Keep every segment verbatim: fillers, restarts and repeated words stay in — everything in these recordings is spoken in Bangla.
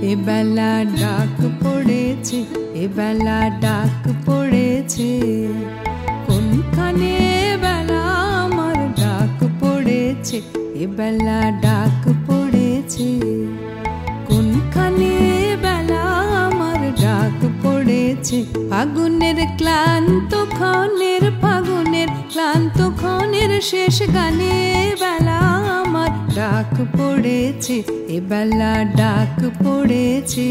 এবেলা ডাক পড়েছে, এবেলা ডাক পড়েছে, কোনখানে বেলা আমার ডাক পড়েছে, এবেলা ডাক পড়েছে, কোনখানে বেলা আমার ডাক পড়েছে। ফাগুনের ক্লান্ত ক্ষণের, ফাগুনের ক্লান্ত ক্ষণের শেষ গানে বেলা আমার ডাক পড়েছে, এবেলা ডাক পড়েছে।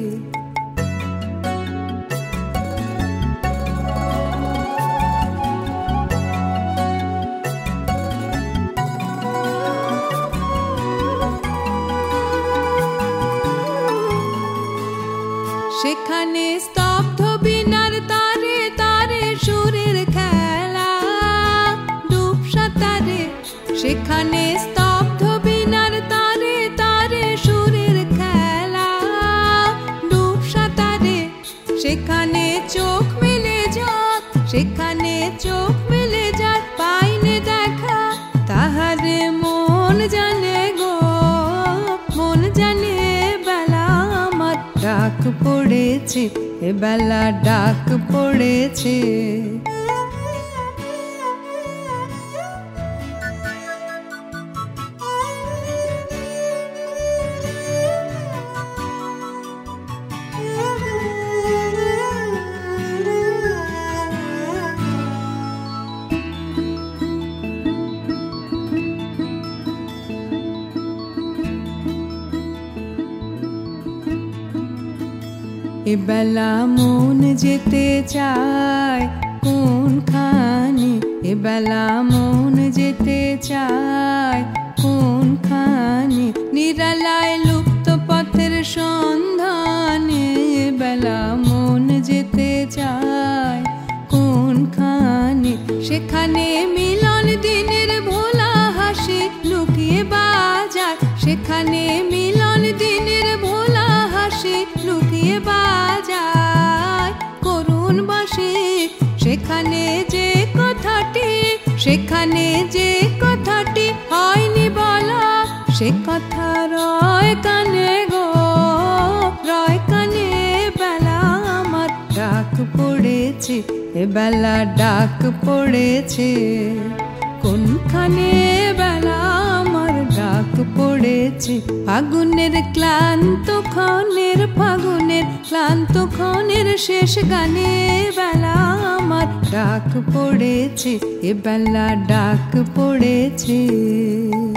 সেখানে স্তব্ধ বিনার তারে তারে সুরের খেলা ডুব সাঁতারে, সেখানে স্তব্ধ বিনার তারে তারে সুরের খেলা ডুব সাঁতারে, সেখানে চোখ মেলে যাক, সেখানে চোখ মেলে যাক, পাইনে দেখা তাহারে মন জানে গো, মন জানে বেলা আমার ডাক পড়েছে, এবেলা ডাক পড়েছে। এবেলা মন যেতে চায় কোনখানে, এবেলা মন যেতে চায় কোনখানে, নিরালায় লুপ্ত পথের সন্ধানে, এবেলা মন যেতে চায় কোনখানে, সেখানে মিলন দিনের ভোলা হাসি লুকিয়ে বাজায়, সেখানে মিলন দিনের ভোলা হাসি লুকিয়ে বাজায় করুণ বাঁশি, সেখানে যে কথাটি, সেখানে যে কথাটি হয়নি বলা, সে কথা রয় কানে গো, রয় কানে বেলা আমার ডাক পড়েছে, এবেলা ডাক পড়েছে, কোনখানে বেলা আমার ডাক পড়েছে। ফাগুনের ক্লান্ত ক্ষণের, ফাগুনের ক্লান্ত ক্ষণের শেষ গানে বেলা আমার ডাক পড়েছে, এবেলা ডাক পড়েছে।